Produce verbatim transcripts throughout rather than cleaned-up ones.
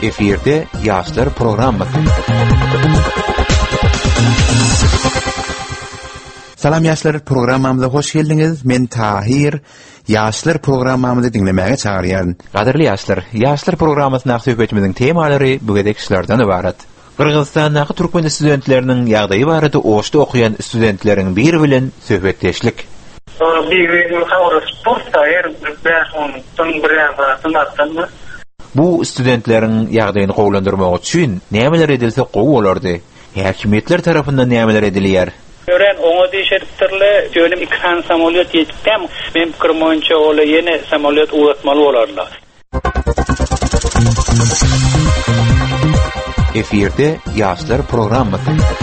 Efirde Yaşlar programı. Salam Yaşlar programımıza hoş geldiniz. Men Tahir. Yaşlar programımızı dinlemeye çağırıyan. Qadirli Yaşlar, Yaşlar programımızın söhbetimizin temalary bugünkü işlerden ibaret. Qırgızstandagı türkmen studentlerinin ýagdaýy barada oşda okuyan studentlerin biri bilen söhbetleşlik. Bu studentlerin ýagdaýyny gowlandyrmak üçin nämeler edilse gowy bolardy? Häkimetler tarapyndan nämeler edilýär? Gören oňa diýişdirle diýelim iki tane samolyot ýetipdim. Men pikirim boýunça ola ýene samolyot ugatmaly bolarlar. Efirde Yaşlar programı.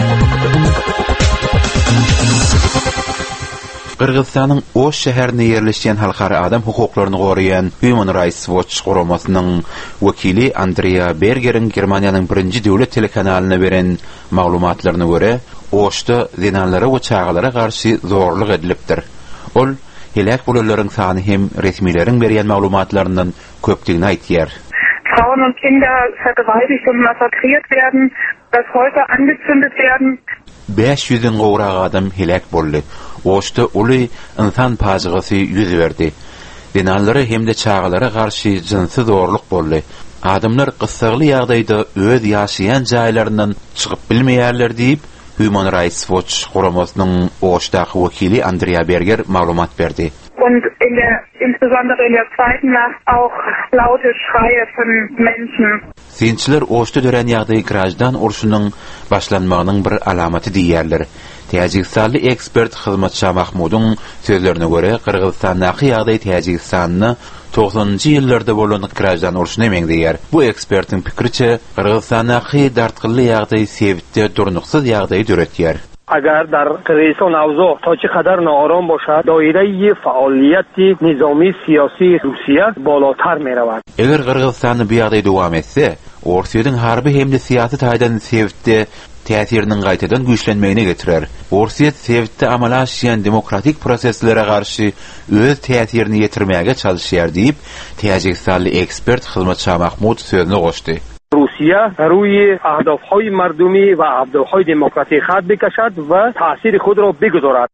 Qırgızstanyň Oş şäherinde ýerleşýän halkara adam hukuklaryny goraýan Human Rights Watch guramasynyň wekili Andrea Berger'in Germaniýanyň birinji döwlet telekanalyna beren maglumatlaryna görä, Oşda zinanlara we çağalara garşy zorluk edilipdir. Ol, helak bolanlaryň sany hem resmilerin berýän maglumatlaryndan köpdigini aýtýar. Frauen und Kinder vergewaltigt und massakriert werden, dass Häuser angezündet werden. beş yüzden gowrak adam helak boldy. Oşda uly insan pazygasy ýüz berdi. Dinalary hemde çağalara garşy jinsy zorluk boldy. Adamlar gysgaly ýagdaýda öz ýaşaýan jaýlaryndan çykyp bilmeýärler diýip Human Rights Watch guramasynyň Oşdaky wekili Andrea Berger maglumat berdi. Und in der, insbesondere in der zweiten Nacht auch laute Schreie von Menschen. Sinçiler Oşda dören ýagdaý grajdan urşunyň başlanmagynyň bir alamaty diýerler. Täjikistanyň ekspert hyzmatçy Mahmudyň sözlerine görä, Qırgızstandaky ýagdaý Täjikistanyny togsonunjy ýyllarda bolan grajdan urşuny meňdeýär. Bu ekspertiň pikiriçe, Qırgızstandaky dartgyly ýagdaý sebitde durnuksyz ýagdaý döretýär. اگر در قریسان اوضاع تا چه قدر ناآرام باشد دایره فعالیت نظامی سیاسی روسیه بالاتر می رود. اگر Qırgızstany bu ýagdaý dowam etse, Orsiýadyň harby hemde siýasy taýdan sebitde täsiriniň gaýtadan güýçlenmegine getirer. Orsiýet sebitde amala aşýan demokratik proseslere garşy öz täsirini ýetirmäge çalışýar diýip, Täjikistanyň ekspert hyzmatçy Mahmud sözüne goşdy. روسیه روی اهداف‌های مردمی و اهداف‌های دموکراتیک خط بکشد و تأثیر خود را بگذارد.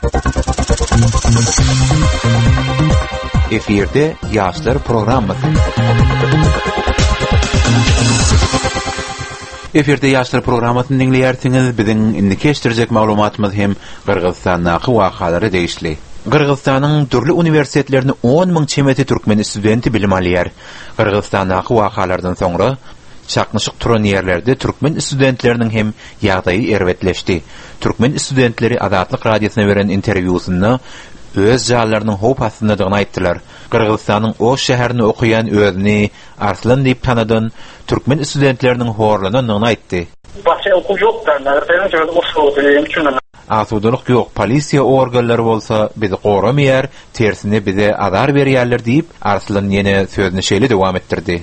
Efirde Yaşlar programı. Efirde Yaşlar programmasyny dinleýärsiňiz. Biziň indi keşdirjek maglumatymyz hem Qırgızstandaky wakalary deýişli. Qırgızstanyň türli uniwersitetlerini on müň çemeti türkmen studenti bilim alýar. Qırgızstandaky wakalardan soňra çaknyşyk turan ýerlerde türkmen studentleriniň hem ýagdaýy erwetleşdi. Türkmen studentleri Azatlyk radiosyna beren interwýusynda öz jaýlarynyň hop astyndadygyny aýtdylar. Qırgızstanyň Oş şäherinde okuyan özüni Arslan diýip tanadan türkmen studentleriniň horlananyny aýtdy. Başga okuw ýokdan, näme oşuw diýen Asudalyk ýok, polisiýa organlary bolsa bizi goramayar, tersine bize azar berýärler diýip Arslan ýene sözüni şeýle dowam etdirdi.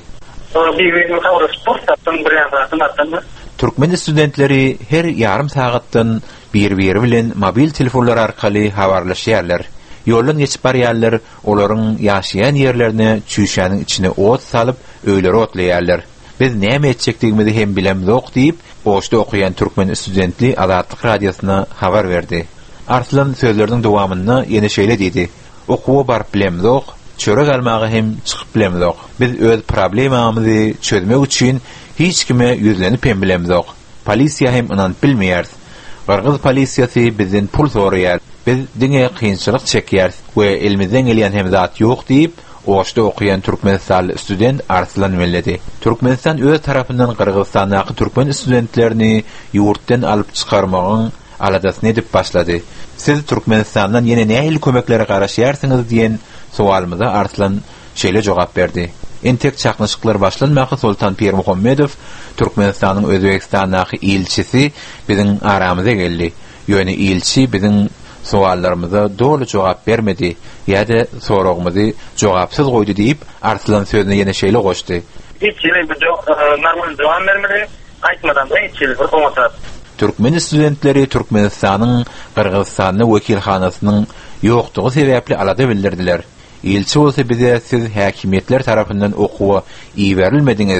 Türkmen studentleri her yarım sagatdan bir-biri bilen mobil telefonlar arkaly habarlaşýarlar. Ýoldan geçip barýarlar, olaryň ýaşaýan ýerlerine çüşäniň içine ot salyp öýleri otlaýarlar. Biz näme etjekdigimizi hem bilemzok diýip, Oşda okuyan türkmen studentli Azatlyk radiosyna habar berdi. Arslan sözleriniň dowamyny ýene şeýle diýdi. Okuwa barp bilemzok, çörek almagy hem çykyp bilemzok. Biz öz problemamyzy çözmek üçin hiç kime ýüzlenip hem bilemzok. Polisiýa hem inanyp bilmeýär. Qırgız polisiýasy bizden pul soraýar. Biz diňe kynçylyk çekýär we elimizden gelýän hem zat ýok diýip Oşda okuyan Türkmenistan student Arslan melledi. Türkmenistan öz tarapyndan Qırgızstandaky türkmen studentlerini ýurtdan alyp çykarmagyň aladasyny edip başlady. Siz Türkmenistandan ýene nähili kömeklere garaşýarsyňyz diýen sualymyza Arslan şeýle jogap berdi. Entek çaknyşyklar başlanmagy Sultan Pir Muhammedow, Türkmenistanyň Özbekistandaky ilçisi biziň aramyza geldi. Ýöne ilçi biziň suallarymyza dolu jogap bermedi. Ýa-da soragymyzy jogapsyz goýdy diýip Arslan sözüne ýene şeýle goşdy. Hiç ýene bir normal jogap bermedi, aýtmadan da hiç ýene bir Türkmen studentleri Türkmenistanyň Qırgızstanyň wekilhanasynyň ýokdugy sebäpli alada bildirdiler. Ilçi bolsa bize siz häkimetler tarapyndan okuwa iýerilmediňiz,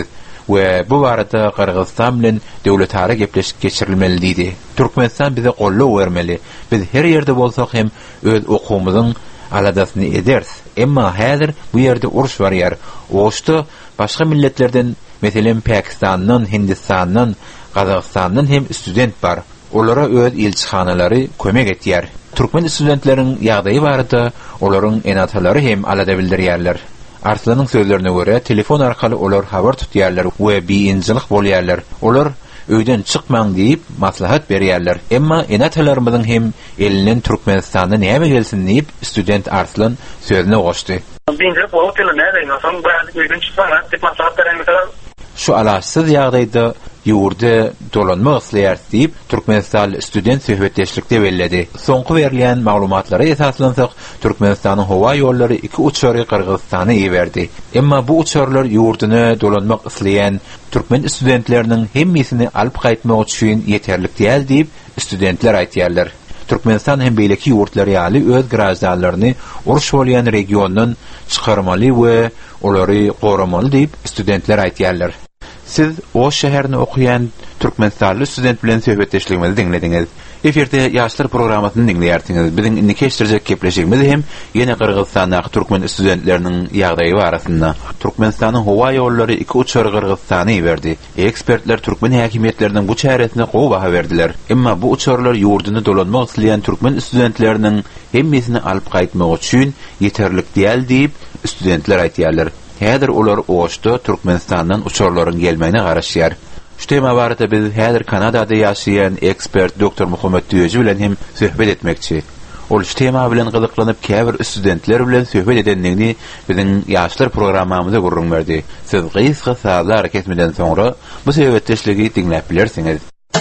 we bu barada Kırgızstan bilen döwletara gepleşip geçirilmeli diýdi. Türkmenistan bize golluk bermeli. Biz her ýerde bolsak hem öz okumyzyň aladasyny ederiz. Emma häzir bu ýerde uruş barýar. Oşda başga milletlerden, meselen Pakistanyň, Hindistananyň, Gazagystanyň hem student bar. Olara öz elçixanalary kömek etýär. Türkmen studentleriň ýagdaýy barada olaryň enatalary hem alada bildirýärler. Arslanyň sözlerine göre telefon arkaly olar habar tutýarlar we biinjilik bolýarlar. Olar öýden çykmaň diýip maslahat berýärler. Emma enatalarymyň hem elinden Türkmenistanda näme gelsin diýip student Arslan sözüne goşdy. Biinjilik bolup gelene näçe bäzi öýden çykmaň diýip maslahat berýärler. Şu alaçsyz ýagdaýda ýurda dolanmak isleýär diýip Türkmenistan student söhbetdeşlikde belledi. Soňky berilýän maglumatlara esaslansak, Türkmenistanyň howa ýollary iki uçary Kırgızstana ýeberdi. Emma bu uçarlar ýurduny dolanmak isleýän türkmen studentleriniň hemmisini alyp gaýtmak üçin ýeterlik däl diýip studentler aýtýarlar. Türkmenistan hem beýleki ýurtlar ýaly öz garajdalaryny uruş bolýan regiondan çykarmaly we olary goramaly diýip studentler aýtýarlar. Siz o şäherni okuyan Türkmenistanly student bilen söhbetdeşligimizi dinlediňiz. Eferde ýaşlar programasyny dinleýärsiňiz. Biziň indi keşdirjek gepleşigimiz hem ýene Kırgızstandaky türkmen studentleriniň ýagdaýy barasynda. Türkmenistanyň howa ýollary iki uçar Kırgızstana ýeberdi. Ekspertler türkmen häkimetlerinden bu çäresine gowy baha berdiler. Emma bu uçarlar ýurduny dolanmak isleýän türkmen studentleriniň hemmisini alyp gaýtmak üçin ýeterlik däl diýip studentler aýtýarlar. Häzir olar oşda Türkmenistandan uçarlaryň gelmegine garaşýar. Şu tema barada biz häzir Kanadada ýaşaýan ekspert doktor Muhammed Düýeci bilen hem söhbet etmekçi. Ol şu tema bilen gyzyklanyp käbir studentler bilen söhbet edenligini biziň ýaşlar programmamyza gurrun berdi. Siz gysga saatlar hareketmeden soňra bu söhbetdeşligi dinläp bilersiňiz.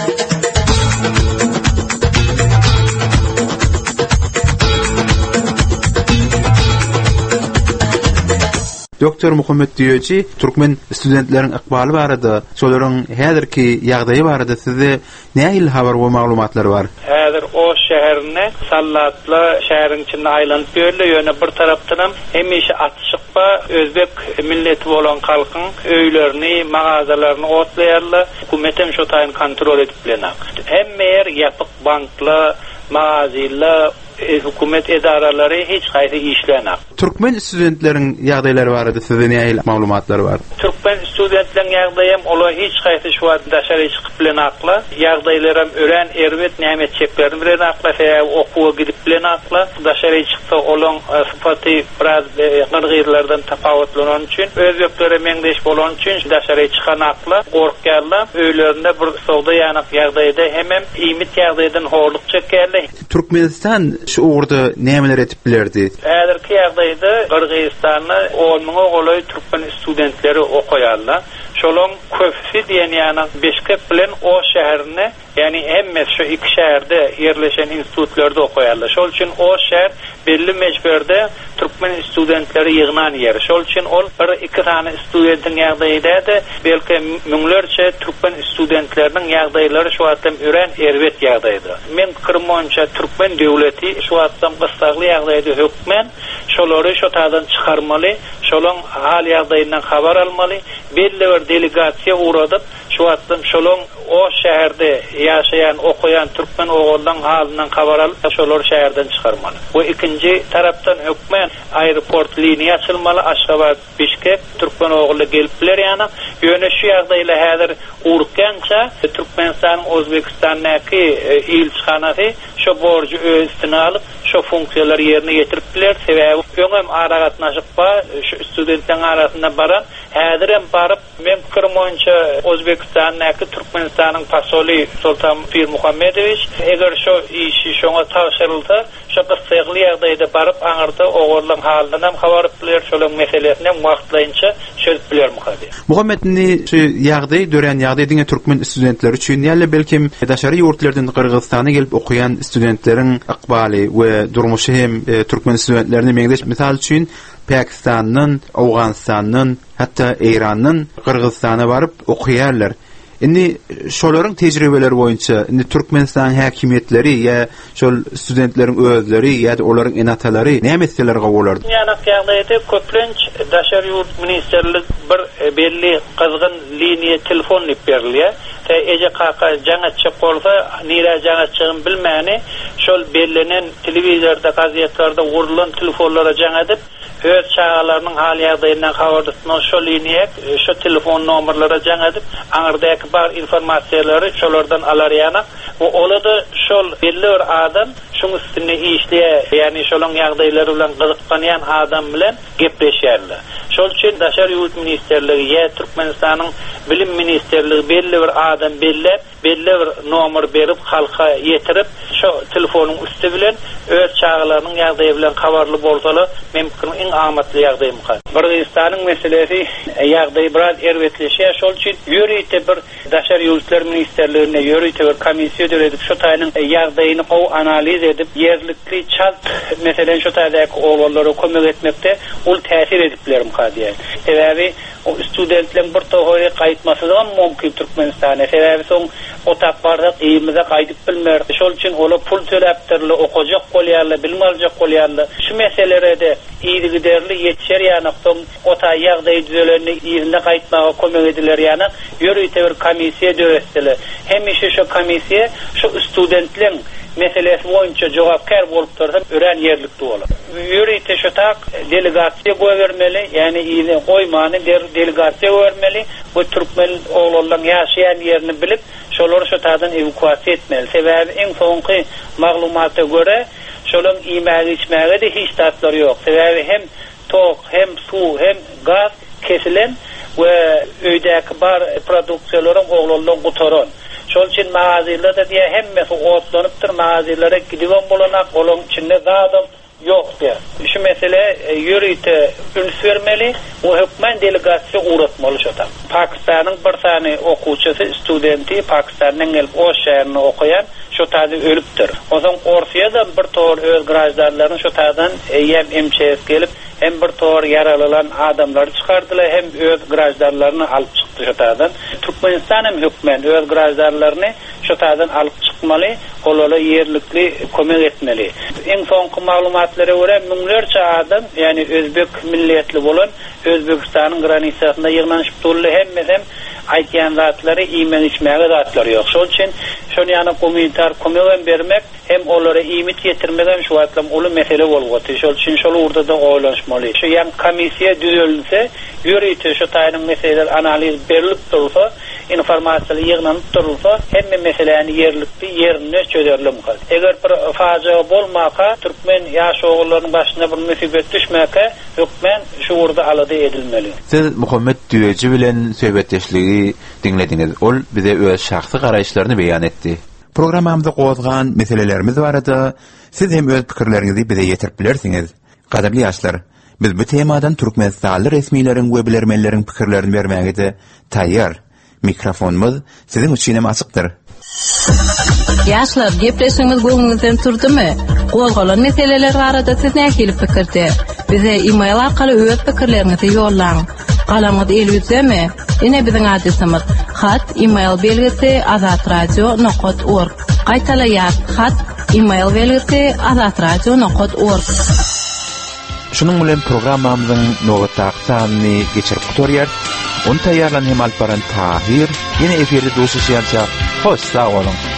Doktor Muhammed Düýeci, Türkmen studentleriň ykbaly barada, şolaryň häzirki ýagdaýy barada size näil habar we maglumatlar bar? Häzir o şäherine sallatly şäheriň içinde aýlanyp ýörler, ýöne bir tarapdan hemişe atşykpa özbek milleti bolan halkyň öýlerini, magazalaryny otlaýarlar, hukumetem şo taýyn kontrol edip bilenak. Hemme ýer ýapyk bankla, magazyla, hukumet edaralary hiç gaýry işlenak. Türkmen studentleriň ýagdaýlary barada size näil maglumatlar bar? Türkmen studentleriň ýagdaýy ola hiç gaýry şu wagtda şäher çykyp bilenakla, ýagdaýlarym ören erwet näme çeklerini bilenakla, okuwa gidip bilenakla, daşary çyksa olaň sypaty biraz gyrgyrlardan tapawutlanan üçin, özbeklere meňdeş bolan üçin daşary çykanakla, gorkýarlar, öýlerinde bir sowda ýanyk ýagdaýda hemem iýmit ýagdaýdan horluk çekýärler. Türkmenistan şu orada nämeler etip bilerdi? Häzirki ýagdaýda Kyrgyzstanda on mingä golay türkmen studentleri okuýarlar. Şolong köpsi diýen ýany Beşkek bilen o şäherine, ýani hemme şu iki şäherde ýerleşen institutlarda okuýarlar. Şol üçin o şäher belli mejberde türkmen studentleri ýygnan ýer. Şol üçin ol bir iki tane studentin ýagdaýyda belki müňlerçe türkmen studentleriniň ýagdaýlary şu wagtdan ören erwet ýagdaýdyr. Men kirmonça türkmen döwleti şu wagtdan gysgly ýagdaýda hökmen şolary şu taýdan çykarmaly, şolaň hal ýagdaýyndan habar almaly, belli bir delegasiýa uradyp şu wagtdan şolaň o şäherde ýaşaýan, okuyan türkmen oğuldan halynyň habar alyp şolary şäherden çykarmaly. Bu ikinji tarapdan hökmen aeroport liniýa açylmaly, Aşgabat, Bişkek türkmen oğully gelipler ýany. Ýöne şu ýagdaýla häzir urkança Türkmenistanyň Özbekistandaky elçixanasy şu borcu öz üstüne alyp şu funksiýalary ýerine ýetiripler. Sebäbi öňem ara gatnaşypba şu studentleriň arasynda baran häzir hem baryp men kirmonça Özbekistandaky Türkmenistanyň pasoly Sultan Pir Muhammedowich eger şu işi şoňa tawşyrylsa şu gysgly ýagdaýda baryp aňyrda oğurlaň halyny hem habar biler, şolaň meselesini wagtlaýynça çözüp biler muhadi. Muhammedni şu ýagdaý dören ýagdaý diňe türkmen studentleri üçin ýaly belki daşary ýurtlardan Kırgızstana gelip okuyan studentleriň ykbaly we durmuşy hem e, türkmen studentlerini meňdeş misal üçin Pakistanyň, Awganystanyň, hatda Iranyň Kırgızstana baryp okuýarlar. Indi şolaryň tejribeleri boýunça indi Türkmenistan häkimetleri ýa şol studentleriň özleri ýa-da olaryň enatalary näme meselelerge bolardy? Ýanyk ýagdaýda köplenç daşary ýurt ministerlik bir belli kızgın liniye telefon ip berilýär. Te eje kaka jaňatçyk bolsa, nira jaňatçygyn bilmäni, şol bellenen telewizorda, gazetlarda urulan telefonlara jaňadyp, öz çağalarynyň hal ýagdaýyna habardysyny şol liniýe, şo telefon nomerlara jaňadyp, aňyrdaky bar informasiýalary şolardan alar ýana. O olady şol belli bir adam şoň üstüne işleýär, ýani şolaň ýagdaýlary bilen gyzykýan adam bilen gepleşýärler. Şol üçin Daşary Ýurt Ministerligi ýa Türkmenistanyň Bilim Ministerligi belli bir adam bellep, belli bir nomer berip halka ýetirip, şo telefonyň üstü bilen öz çağalarynyň ýagdaýy bilen habarly bolsalar, mümkin iň amatly ýagdaý mykar. Kyrgyzstanyň meselesi ýagdaý biraz erwetleşýär, şol üçin ýöreýte bir Daşary Ýurtlar Ministerligine ýöreýte bir komissiýa döredip, şo taýynyň ýagdaýyny gowy analiz edip, ýerlikli çat meselen şo taýdaky oglanlara kömek etmekde ul täsir ediplerim kadiýär. Sebäbi o studentlerin bir tohory gaýtmasydan mümkin Türkmenistana. Sebäbi soň otak bardak ýygymy gaýdyp bilmer. Şol üçin ola pul töläpdirli, okajak bolýarly, bilim aljak bolýarly. Şu meselelerde ýygy giderli ýetişer ýanykdan ota ýagdaý düzeleni ýerine gaýtmaga kömek ediler ýany ýöreýte bir komissiýa döretdiler. Hem işe şu komissiýa şu studentlerin meselesi boýunça jogapkar bolup dursa ören ýerlikde bolar. Ýöreýte şu tak delegasiýa goýbermeli, ýani ýyny goýmany delegasiýa goýbermeli, bu türkmen oglanlaryň ýaşaýan ýerini bilip, şolary şu tadan evakuasiýa etmeli. Sebäbi iň soňky maglumata göre şolaryň iýmäge içmäge de hiç tatlary ýok. Sebäbi hem tok, hem su, hem gaz kesilen we öýdäki bar produksiýalaryň oglanlaryň gutaran. Şol üçin magazynlarda diýe hemmesi otlanypdyr, magazynlara gidilen bolanak, olaň içinde zadam ýokdur. Şu mesele ýöreýte üns bermeli, o hökmen delegasiýa uğratmaly şotam. Pakistanyň bir sany okuwçysy, studenti Pakistanyň gelip o şäherine okuyan şu taýda ölüpdir. Oňa Orsiýada bir tor öz graҗdanlaryny şu taýdan ýem emçes gelip hem bir tor yaralylan adamlary çykardylar, hem öz graҗdanlaryny alyp çykdy şu taýdan. Türkmenistan hem hökmen öz graҗdanlaryny şu taýdan alyp çykmaly, olala ýerlikli kömek etmeli. Iň soňky maglumatlara görä müňlerçe adam, ýani özbek milletli bolan Özbekistanyň granisasyna ýygnanyşyp durly, hemmedem aýtýan zatlary iýmen içmäge zatlary ýok. Şol üçin şonu ýany kommunitar kömek bermek hem olara iýmit ýetirmegen şu atlam uly mesele bolýar. Şol üçin şol urda da oýlanşmaly. Şu ýan komissiýa düzelilse, ýöreýte şu taýynyň meseleler analiz berilip dursa, informasiýaly ýygnanyp dursa, hemme meseleni ýerlikde ýerine çözerilmeli. Eger bir faja bolmaka, türkmen ýaş oglanlaryň başyna bir musibet düşmäke, hökmen şu urda alady edilmeli. Siz Muhammed Düýeci bilen söhbetdeşligi dinlediňiz. Ol bize öz şahsy garaýşlaryny beýan etdi. Programmamyzda gozgan meselelerimiz barada siz hem öz pikirleriňizi bize ýetirip bilersiňiz. Gadably ýaşlar, biz bu temadan Türkmenistanly resmiýleriň we bilermenleriň pikirlerini bermäge de taýýar. Mikrofonumuz sizin üçin hem açykdyr. Ýaşlar, gepleşiňiz göňüňizden turdymy? Gozgalan meseleler barada siz nähili pikirde? Bize e-mail arkaly öz pikirleriňizi ýollaň. Galaňyz elbetmi? Ine biziň adresimiz hat e-mail belgisi azatradio nokta org. Gaýtalaýar hat e-mail belgisi azatradio nokta org. Şunun bilen programmamyzyň nowatdaky sanyny geçirip gutorýar. Onu taýýarlan hem alparan Tahir, ýene eferde doşuşýança hoş sag bolun.